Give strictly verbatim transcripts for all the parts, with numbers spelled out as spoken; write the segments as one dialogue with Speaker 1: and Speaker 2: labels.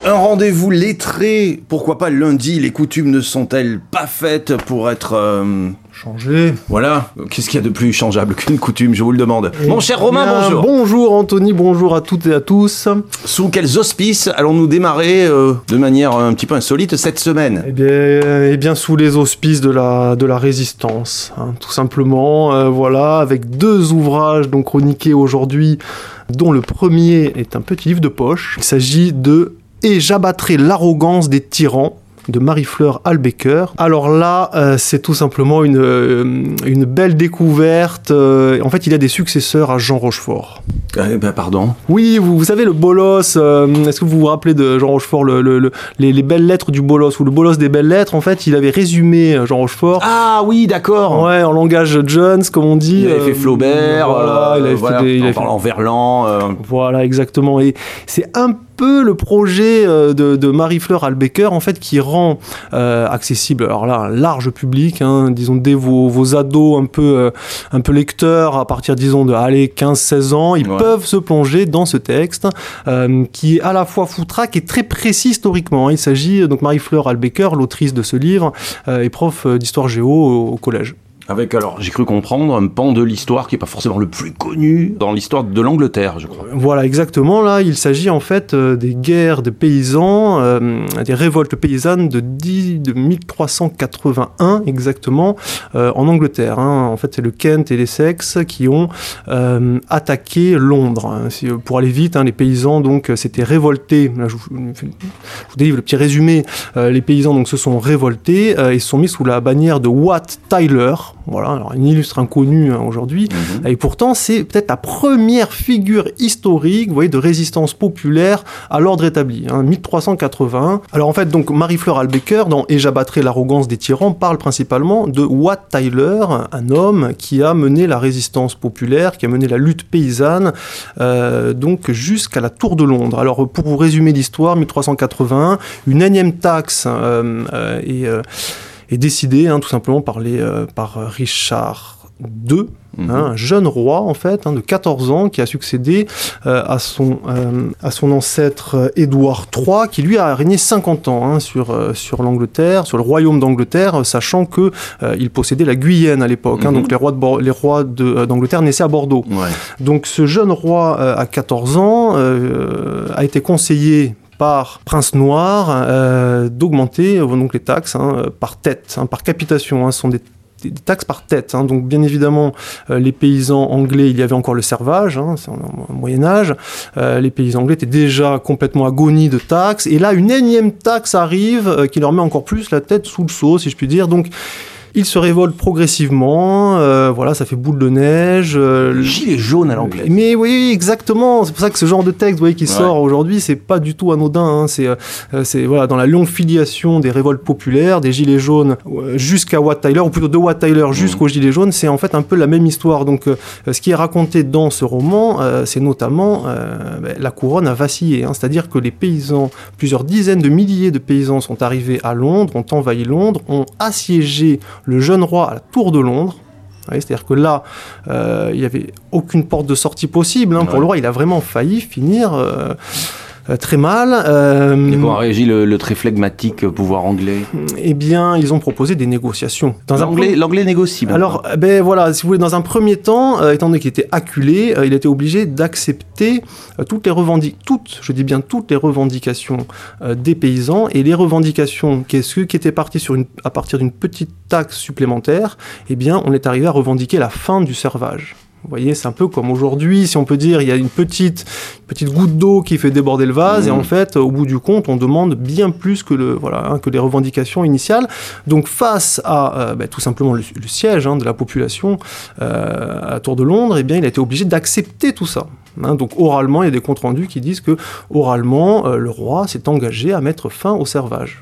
Speaker 1: Un rendez-vous lettré, pourquoi pas lundi, les coutumes ne sont-elles pas faites pour être... Euh...
Speaker 2: Changé.
Speaker 1: Voilà, qu'est-ce qu'il y a de plus changeable qu'une coutume, je vous le demande. Et mon cher Romain, bien, bonjour.
Speaker 2: Bonjour Anthony, bonjour à toutes et à tous.
Speaker 1: Sous quels auspices allons-nous démarrer euh, de manière un petit peu insolite cette semaine ?
Speaker 2: Eh bien, eh bien sous les auspices de la, de la résistance, hein, tout simplement, euh, voilà, avec deux ouvrages donc chroniqués aujourd'hui, dont le premier est un petit livre de poche. Il s'agit de « Et j'abattrai l'arrogance des tyrans » de Marie-Fleur Albecker. Alors là, euh, c'est tout simplement une, euh, une belle découverte. Euh, en fait, il a des successeurs à Jean Rochefort.
Speaker 1: Eh ben, pardon.
Speaker 2: Oui, vous, vous savez, le bolos, euh, est-ce que vous vous rappelez de Jean Rochefort, le, le, le, les, les belles lettres du bolos, ou le bolos des belles lettres, en fait, il avait résumé Jean Rochefort.
Speaker 1: Ah oui, d'accord.
Speaker 2: Ouais, en langage Jones, comme on dit.
Speaker 1: Il avait fait Flaubert,
Speaker 2: euh, voilà,
Speaker 1: euh,
Speaker 2: il avait
Speaker 1: voilà,
Speaker 2: fait des, il
Speaker 1: en
Speaker 2: avait
Speaker 1: parlant
Speaker 2: fait...
Speaker 1: Verlan. Euh...
Speaker 2: Voilà, exactement. Et c'est un peu le projet de, de Marie-Fleur Albecker, en fait, qui rend euh, accessible, alors là, un large public, hein, disons, dès vos, vos ados un peu, euh, un peu lecteurs, à partir, disons, de allez, quinze seize ans, ils ouais. peuvent se plonger dans ce texte, euh, qui est à la fois foutraque et très précis historiquement. Il s'agit, donc, Marie-Fleur Albecker, l'autrice de ce livre, euh, est prof d'histoire géo au, au collège.
Speaker 1: Avec, alors, j'ai cru comprendre, un pan de l'histoire qui n'est pas forcément le plus connu dans l'histoire de l'Angleterre, je crois.
Speaker 2: Voilà, exactement. Là, il s'agit en fait euh, des guerres de paysans, euh, des révoltes paysannes de, dix, de mille trois cent quatre-vingt-un, exactement, euh, en Angleterre. Hein. En fait, c'est le Kent et l'Essex qui ont euh, attaqué Londres. Hein. Si, pour aller vite, hein, les paysans, donc, s'étaient révoltés. Là, je, vous, je vous délivre le petit résumé. Euh, les paysans, donc, se sont révoltés euh, et se sont mis sous la bannière de Wat Tyler. Voilà, alors une illustre inconnue hein, aujourd'hui, mmh. et pourtant c'est peut-être la première figure historique, vous voyez, de résistance populaire à l'ordre établi, hein, mille trois cent quatre-vingt-un. Alors en fait, donc Marie-Fleur Albecker, dans « Et j'abattrai l'arrogance des tyrans », parle principalement de Wat Tyler, un homme qui a mené la résistance populaire, qui a mené la lutte paysanne, euh, donc jusqu'à la Tour de Londres. Alors pour vous résumer l'histoire, mille trois cent quatre-vingt-un, une énième taxe euh, euh, et euh, est décidé hein, tout simplement par, les, euh, par Richard deux, mmh. hein, un jeune roi en fait, hein, de quatorze ans, qui a succédé euh, à, son, euh, à son ancêtre euh, Édouard trois, qui lui a régné cinquante ans hein, sur, euh, sur l'Angleterre, sur le royaume d'Angleterre, sachant qu'il euh, possédait la Guyenne à l'époque, mmh. hein, donc les rois, de Bo- les rois de, euh, d'Angleterre naissaient à Bordeaux. Ouais. Donc ce jeune roi euh, à quatorze ans euh, a été conseillé par Prince Noir, euh, d'augmenter euh, donc les taxes hein, par tête, hein, par capitation. Hein, ce sont des, des taxes par tête. Hein. Donc bien évidemment, euh, les paysans anglais, il y avait encore le servage, hein, c'est au Moyen-Âge. Euh, les paysans anglais étaient déjà complètement agonis de taxes. Et là, une énième taxe arrive euh, qui leur met encore plus la tête sous le seau, si je puis dire. Donc, ils se révoltent progressivement, euh, voilà, ça fait boule de neige. Euh,
Speaker 1: le gilet jaune à l'anglais.
Speaker 2: Mais oui, exactement. C'est pour ça que ce genre de texte, vous voyez, qui ouais. sort aujourd'hui, c'est pas du tout anodin. Hein. C'est, euh, c'est voilà, dans la longue filiation des révoltes populaires, des gilets jaunes euh, jusqu'à Wat Tyler, ou plutôt de Wat Tyler jusqu'aux mmh. gilets jaunes, c'est en fait un peu la même histoire. Donc, euh, ce qui est raconté dans ce roman, euh, c'est notamment euh, ben, la couronne a vacillé. Hein. C'est-à-dire que les paysans, plusieurs dizaines de milliers de paysans sont arrivés à Londres, ont envahi Londres, ont assiégé le jeune roi à la Tour de Londres. Ouais, c'est-à-dire que là, euh, il n'y avait aucune porte de sortie possible. Hein, ouais. Pour le roi, il a vraiment failli finir euh, euh, très mal. Euh,
Speaker 1: Et comment a réagi le, le très flegmatique pouvoir anglais ?
Speaker 2: Eh bien, ils ont proposé des négociations.
Speaker 1: Dans l'anglais, un... l'anglais négocie.
Speaker 2: Alors, ben voilà, si vous voulez, dans un premier temps, euh, étant donné qu'il était acculé, euh, il était obligé d'accepter euh, toutes les revendications, toutes, je dis bien toutes les revendications euh, des paysans, et les revendications, qu'est-ce qui était parti sur une, à partir d'une petite taxe supplémentaire, eh bien, on est arrivé à revendiquer la fin du servage. Vous voyez, c'est un peu comme aujourd'hui, si on peut dire, il y a une petite, une petite goutte d'eau qui fait déborder le vase, mmh. et en fait, au bout du compte, on demande bien plus que, le, voilà, hein, que les revendications initiales. Donc, face à euh, bah, tout simplement le, le siège hein, de la population euh, à la Tour de Londres, eh bien, il a été obligé d'accepter tout ça. Hein, donc, oralement, il y a des comptes rendus qui disent que, oralement, euh, le roi s'est engagé à mettre fin au servage. Bon.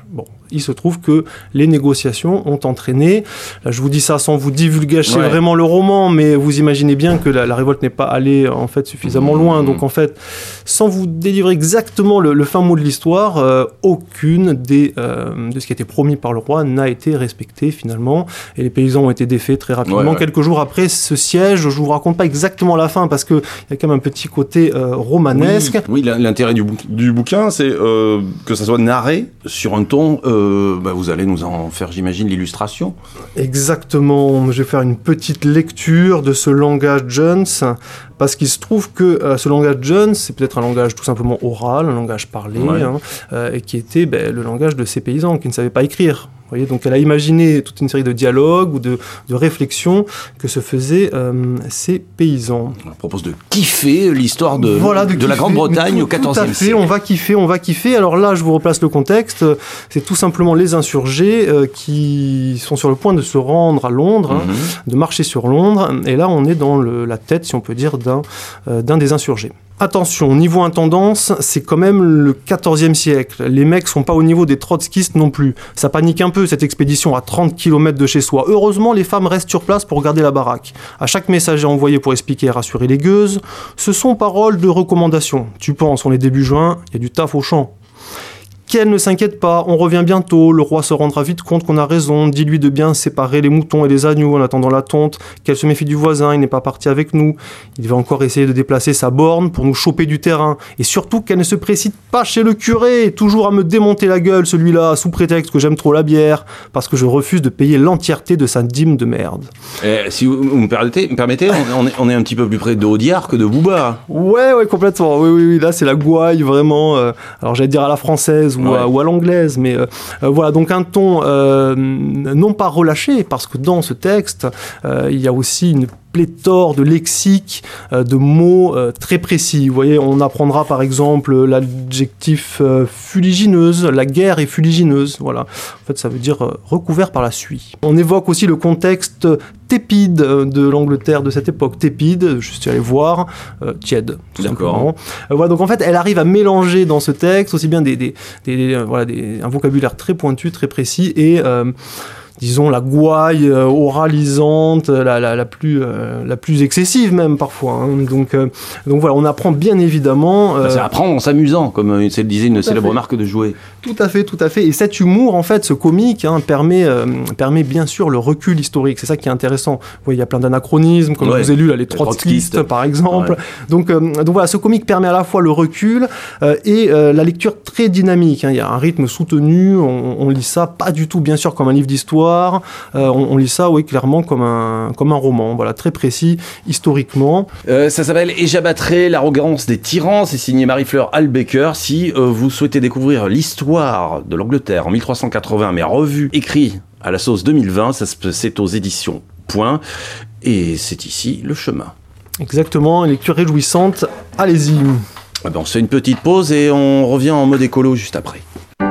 Speaker 2: il se trouve que les négociations ont entraîné, là je vous dis ça sans vous divulgacher ouais. vraiment le roman, mais vous imaginez bien que la, la révolte n'est pas allée en fait suffisamment loin, mmh. donc en fait, sans vous délivrer exactement le, le fin mot de l'histoire, euh, aucune des, euh, de ce qui a été promis par le roi n'a été respectée finalement, et les paysans ont été défaits très rapidement. Ouais, ouais. Quelques jours après ce siège, je vous raconte pas exactement la fin, parce qu'il y a quand même un petit côté euh, romanesque.
Speaker 1: Oui, oui, l'intérêt du, bou- du bouquin, c'est euh, que ça soit narré sur un ton, euh, bah, vous allez nous en faire, j'imagine, l'illustration.
Speaker 2: Exactement, je vais faire une petite lecture de ce langage Jones, parce qu'il se trouve que euh, ce langage Jones, c'est peut-être un langage tout simplement oral, un langage parlé, ouais. hein, euh, et qui était ben, le langage de ces paysans qui ne savaient pas écrire. Vous voyez, donc elle a imaginé toute une série de dialogues ou de, de réflexions que se faisaient euh, ces paysans.
Speaker 1: On propose de kiffer l'histoire de,
Speaker 2: voilà, de,
Speaker 1: de
Speaker 2: kiffer,
Speaker 1: la Grande-Bretagne
Speaker 2: tout,
Speaker 1: au quatorzième siècle.
Speaker 2: On va kiffer, on va kiffer. Alors là, je vous replace le contexte. C'est tout simplement les insurgés euh, qui sont sur le point de se rendre à Londres, mm-hmm. hein, de marcher sur Londres. Et là, on est dans le, la tête, si on peut dire, d'un, euh, d'un des insurgés. Attention, niveau intendance, c'est quand même le quatorzième siècle. Les mecs sont pas au niveau des trotskistes non plus. Ça panique un peu, cette expédition à trente kilomètres de chez soi. Heureusement, les femmes restent sur place pour garder la baraque. À chaque messager envoyé pour expliquer et rassurer les gueuses, ce sont paroles de recommandation. Tu penses, on est début juin, il y a du taf au champ. Qu'elle ne s'inquiète pas, on revient bientôt, le roi se rendra vite compte qu'on a raison, dis-lui de bien séparer les moutons et les agneaux en attendant la tonte, qu'elle se méfie du voisin, il n'est pas parti avec nous, il va encore essayer de déplacer sa borne pour nous choper du terrain, et surtout qu'elle ne se précipite pas chez le curé, toujours à me démonter la gueule celui-là, sous prétexte que j'aime trop la bière, parce que je refuse de payer l'entièreté de sa dîme de merde.
Speaker 1: Eh, si vous, vous me permettez, me permettez on, est, on est un petit peu plus près de Audiard que de Booba.
Speaker 2: Ouais, ouais, complètement, oui, oui, oui, là c'est la gouaille, vraiment, euh, alors j'allais dire à la française, Ou, ouais. à, ou à l'anglaise, mais euh, euh, voilà, donc un ton euh, non pas relâché, parce que dans ce texte, euh, il y a aussi une pléthore de lexiques, euh, de mots euh, très précis. Vous voyez, on apprendra par exemple l'adjectif euh, fuligineuse, la guerre est fuligineuse, voilà. En fait, ça veut dire euh, recouvert par la suie. On évoque aussi le contexte tépide de l'Angleterre de cette époque. Tépide, je suis allé voir, euh, tiède, tout
Speaker 1: D'accord.
Speaker 2: simplement. Euh, voilà, donc en fait, elle arrive à mélanger dans ce texte aussi bien des, des, des, des, euh, voilà, des, un vocabulaire très pointu, très précis, et euh, disons la gouaille euh, oralisante, la, la, la, plus, euh, la plus excessive même parfois. Hein. Donc, euh, donc voilà, on apprend bien évidemment...
Speaker 1: Euh, bah, c'est apprendre en s'amusant, comme c'est le disait une célèbre marque de jouets.
Speaker 2: Tout à fait, tout à fait. Et cet humour, en fait, ce comique, hein, permet, euh, permet bien sûr le recul historique. C'est ça qui est intéressant. Vous voyez, il y a plein d'anachronismes, comme ouais, je vous ai lu, là, les trotskistes, par exemple. Ouais. Donc, euh, donc voilà, ce comique permet à la fois le recul euh, et euh, la lecture très dynamique. Hein. Il y a un rythme soutenu, on, on lit ça pas du tout, bien sûr, comme un livre d'histoire. Euh, on, on lit ça, oui, clairement comme un, comme un roman, voilà, très précis, historiquement.
Speaker 1: Euh, ça s'appelle Et j'abattrai l'arrogance des tyrans, c'est signé Marie-Fleur Halbecker. Si euh, vous souhaitez découvrir l'histoire de l'Angleterre en mille trois cent quatre-vingts, mais revue, écrit à la sauce deux mille vingt, ça, c'est aux éditions Point, et c'est ici le chemin.
Speaker 2: Exactement, une lecture réjouissante, allez-y.
Speaker 1: Ah ben, on se fait une petite pause et on revient en mode écolo juste après.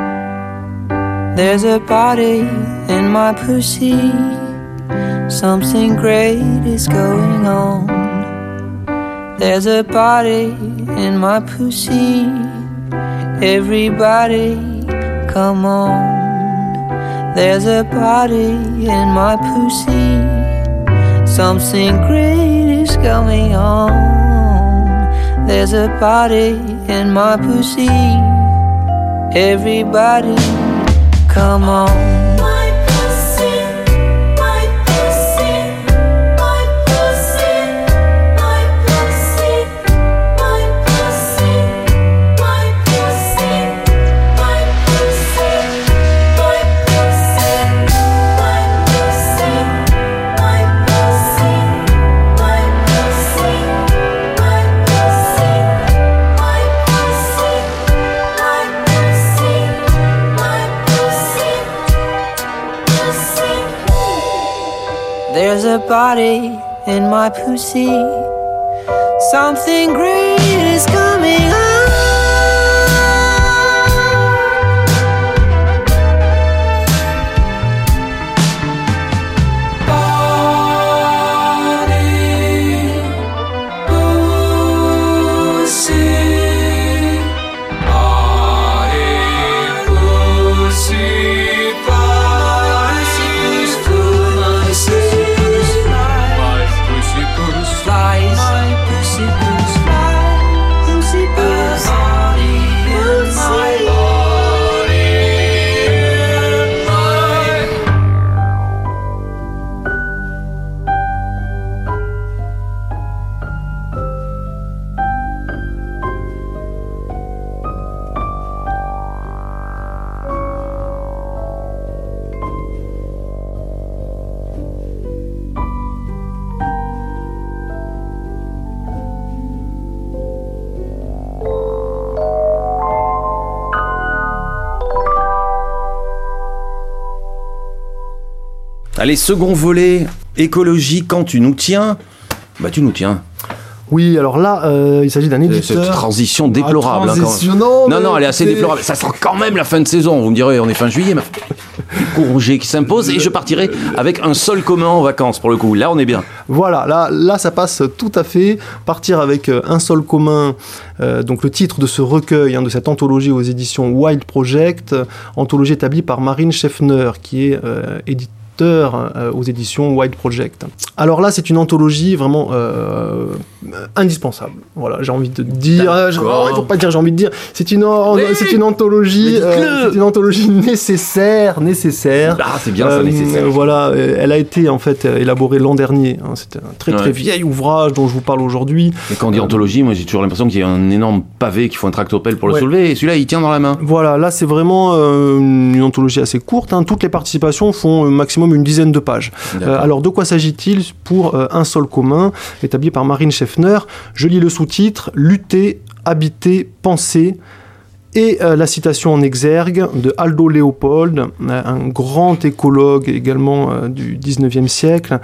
Speaker 3: There's a party in my pussy. Something great is going on. There's a party in my pussy. Everybody, come on. There's a party in my pussy. Something great is going on. There's a party in my pussy. Everybody, come on.
Speaker 4: My pussy, my pussy, my pussy, my pussy, my pussy, my pussy, my pussy, my pussy, my pussy, my pussy, my pussy, my pussy, my pussy, my pussy, my pussy. There's a body in my pussy. Something great is coming on.
Speaker 5: Body, pussy, body, pussy.
Speaker 1: Allez, second volet, écologie, quand tu nous tiens, bah tu nous tiens.
Speaker 2: Oui, alors là, euh, il s'agit d'un éditeur...
Speaker 1: Cette transition déplorable.
Speaker 2: Ah, transition,
Speaker 1: hein,
Speaker 2: non,
Speaker 1: non, non, elle est assez
Speaker 2: c'est...
Speaker 1: déplorable. Ça sent quand même la fin de saison. Vous me direz, on est fin juillet, mais congé qui s'impose, et je partirai avec un sol commun en vacances, pour le coup. Là, on est bien.
Speaker 2: Voilà, là, là ça passe tout à fait. Partir avec euh, un sol commun, euh, donc le titre de ce recueil, hein, de cette anthologie aux éditions Wild Project, euh, anthologie établie par Marine Scheffner, qui est euh, éditeur Euh, aux éditions Wild Project. Alors là, c'est une anthologie vraiment euh, indispensable. Voilà, j'ai envie de dire. Euh, je, oh, il faut pas dire j'ai envie de dire. C'est une, oui, c'est une anthologie. Euh, c'est une anthologie nécessaire, nécessaire.
Speaker 1: Ah, c'est bien ça,
Speaker 2: euh,
Speaker 1: nécessaire.
Speaker 2: Voilà, elle a été en fait élaborée l'an dernier. Hein, c'était un très très ouais. vieil ouvrage dont je vous parle aujourd'hui.
Speaker 1: Et quand on dit anthologie, moi j'ai toujours l'impression qu'il y a un énorme pavé qu'il faut un tractopelle pour le ouais. soulever. Et celui-là, il tient dans la main.
Speaker 2: Voilà, là c'est vraiment euh, une anthologie assez courte. Hein. Toutes les participations font euh, maximum une dizaine de pages. Euh, alors, de quoi s'agit-il pour euh, un sol commun, établi par Marine Scheffner? Je lis le sous-titre « Lutter, habiter, penser ». Et euh, la citation en exergue de Aldo Leopold, un grand écologue également euh, du dix-neuvième siècle.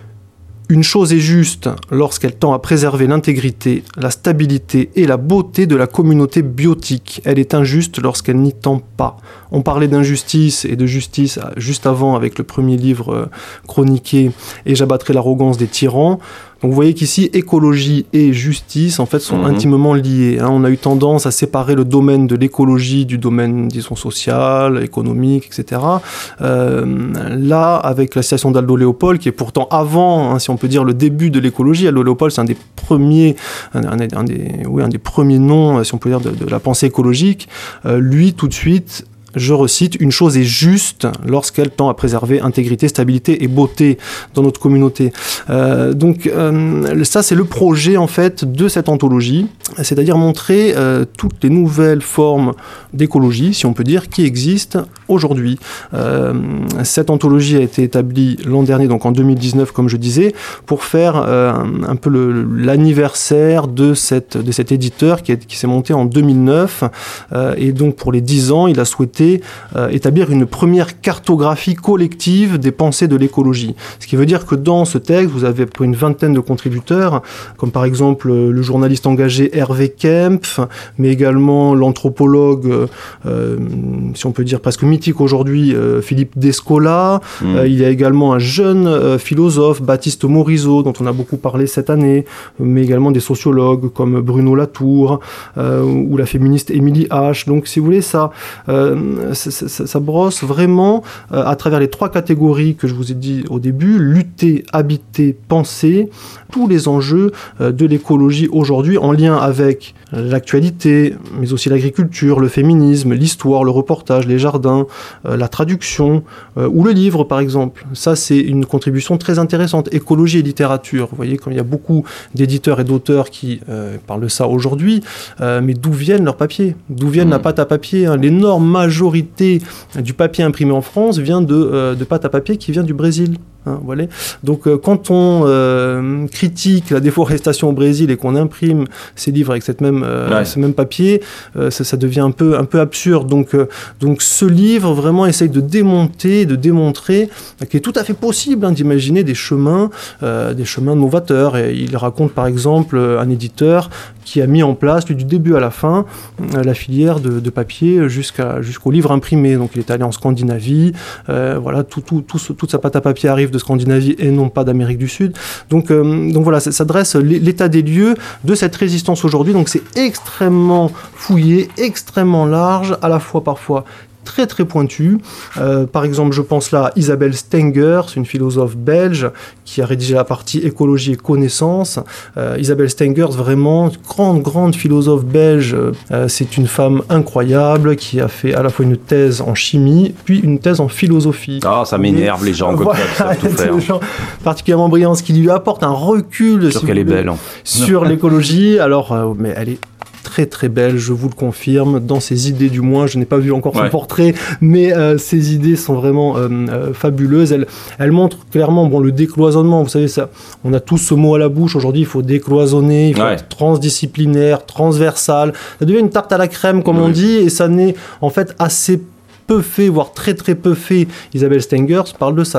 Speaker 2: Une chose est juste lorsqu'elle tend à préserver l'intégrité, la stabilité et la beauté de la communauté biotique. Elle est injuste lorsqu'elle n'y tend pas. On parlait d'injustice et de justice juste avant avec le premier livre euh, chroniqué « Et j'abattrai l'arrogance des tyrans ». Donc vous voyez qu'ici, écologie et justice, en fait, sont mmh. intimement liés. Hein. On a eu tendance à séparer le domaine de l'écologie du domaine, disons, social, économique, et cetera. Euh, là, avec la citation d'Aldo Leopold, qui est pourtant avant, hein, si on peut dire, le début de l'écologie. Aldo Leopold, c'est un des premiers, un, un, un des, oui, un des premiers noms, si on peut dire, de, de la pensée écologique. Euh, lui, tout de suite... Je recite, une chose est juste lorsqu'elle tend à préserver intégrité, stabilité et beauté dans notre communauté. Euh, donc euh, ça, c'est le projet en fait de cette anthologie, c'est-à-dire montrer euh, toutes les nouvelles formes d'écologie, si on peut dire, qui existent aujourd'hui. Euh, cette anthologie a été établie l'an dernier, donc en deux mille dix-neuf, comme je disais, pour faire euh, un, un peu le, l'anniversaire de, cette, de cet éditeur qui, est, qui s'est monté en deux mille neuf. Euh, et donc pour les dix ans, il a souhaité Euh, établir une première cartographie collective des pensées de l'écologie. Ce qui veut dire que dans ce texte, vous avez pour une vingtaine de contributeurs, comme par exemple euh, le journaliste engagé Hervé Kempf, mais également l'anthropologue, euh, si on peut dire presque mythique aujourd'hui, euh, Philippe Descola. Mmh. Euh, il y a également un jeune euh, philosophe, Baptiste Morisot, dont on a beaucoup parlé cette année, mais également des sociologues comme Bruno Latour euh, ou la féministe Émilie H. Donc si vous voulez, ça... Euh, Ça, ça, ça brosse vraiment euh, à travers les trois catégories que je vous ai dit au début, lutter, habiter, penser, tous les enjeux euh, de l'écologie aujourd'hui en lien avec l'actualité, mais aussi l'agriculture, le féminisme, l'histoire, le reportage, les jardins, euh, la traduction euh, ou le livre par exemple. Ça c'est une contribution très intéressante, écologie et littérature. Vous voyez, comme il y a beaucoup d'éditeurs et d'auteurs qui euh, parlent de ça aujourd'hui, euh, mais d'où viennent leurs papiers? D'où viennent mmh. la pâte à papier, hein? L'énorme majorité du papier imprimé en France vient de, euh, de pâte à papier qui vient du Brésil. Hein, voilà. Donc euh, quand on euh, critique la déforestation au Brésil et qu'on imprime ces livres avec cette même, euh, ouais. ce même papier, euh, ça, ça devient un peu, un peu absurde. Donc, euh, donc ce livre vraiment essaye de démonter, de démontrer euh, qu'il est tout à fait possible hein, d'imaginer des chemins, euh, des chemins novateurs. Et il raconte par exemple un éditeur qui a mis en place, lui, du début à la fin, euh, la filière de, de papier jusqu'à, jusqu'au livre imprimé. Donc il est allé en Scandinavie, euh, voilà, tout, tout, tout, toute sa pâte à papier arrive de Scandinavie et non pas d'Amérique du Sud. Donc, euh, donc voilà, ça, ça dresse l'état des lieux de cette résistance aujourd'hui. Donc c'est extrêmement fouillé, extrêmement large, à la fois parfois très très pointu. Euh, par exemple, je pense là à Isabelle Stenger, c'est une philosophe belge qui a rédigé la partie écologie et connaissance. Euh, Isabelle Stenger, vraiment grande grande philosophe belge. Euh, c'est une femme incroyable qui a fait à la fois une thèse en chimie puis une thèse en philosophie.
Speaker 1: Ah, oh, ça m'énerve les gens comme voilà, ça qui savent tout faire. Des gens
Speaker 2: particulièrement brillants, ce qui lui apporte un recul
Speaker 1: sur si qu'elle est belle hein.
Speaker 2: sur l'écologie. Alors, euh, mais elle est très très belle, je vous le confirme, dans ses idées du moins, je n'ai pas vu encore son ouais. portrait, mais euh, ses idées sont vraiment euh, euh, fabuleuses. Elle, elle montre clairement bon, le décloisonnement, vous savez, ça, on a tous ce mot à la bouche, aujourd'hui il faut décloisonner, il faut ouais. être transdisciplinaire, transversal, ça devient une tarte à la crème comme ouais. on dit, et ça n'est en fait assez peu fait, voire très très peu fait. Isabelle Stengers parle de ça. Qu'est-ce,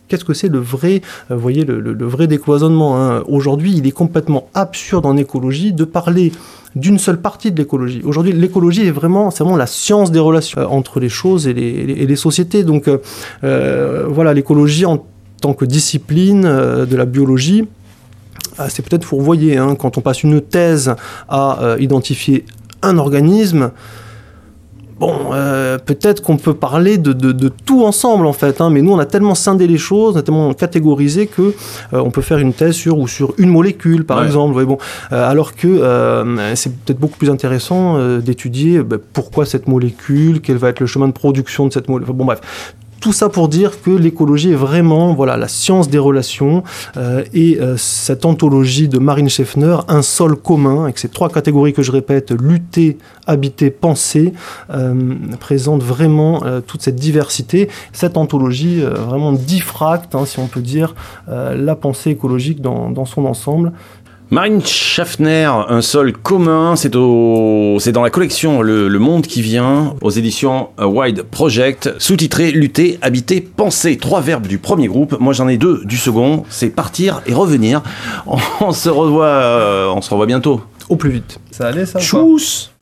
Speaker 2: qu'est-ce que c'est le vrai, euh, vous voyez, le, le, le vrai décloisonnement, hein. Aujourd'hui, il est complètement absurde en écologie de parler d'une seule partie de l'écologie. Aujourd'hui, l'écologie est vraiment, c'est vraiment la science des relations euh, entre les choses et les, les, et les sociétés. Donc euh, euh, voilà, l'écologie en tant que discipline euh, de la biologie, euh, c'est peut-être, vous voyez, hein, quand on passe une thèse à euh, identifier un organisme, bon, euh, peut-être qu'on peut parler de, de, de tout ensemble en fait, hein, mais nous on a tellement scindé les choses, on a tellement catégorisé que euh, on peut faire une thèse sur ou sur une molécule par ouais. exemple. Vous voyez, bon, euh, alors que euh, c'est peut-être beaucoup plus intéressant euh, d'étudier bah, pourquoi cette molécule, quel va être le chemin de production de cette molécule. Bon bref. Tout ça pour dire que l'écologie est vraiment voilà, la science des relations euh, et euh, cette anthologie de Marine Schaffner, un sol commun, avec ces trois catégories que je répète, lutter, habiter, penser, euh, présente vraiment euh, toute cette diversité. Cette anthologie euh, vraiment diffracte, hein, si on peut dire, euh, la pensée écologique dans, dans son ensemble.
Speaker 1: Marine Schaffner, un sol commun, c'est, au... c'est dans la collection Le, Le Monde qui vient, aux éditions Wide Project, sous-titré Lutter, habiter, penser. Trois verbes du premier groupe, moi j'en ai deux du second, c'est partir et revenir. On se revoit, euh, on se revoit bientôt.
Speaker 2: Au plus vite.
Speaker 5: Ça allait ça?
Speaker 1: Tchuss.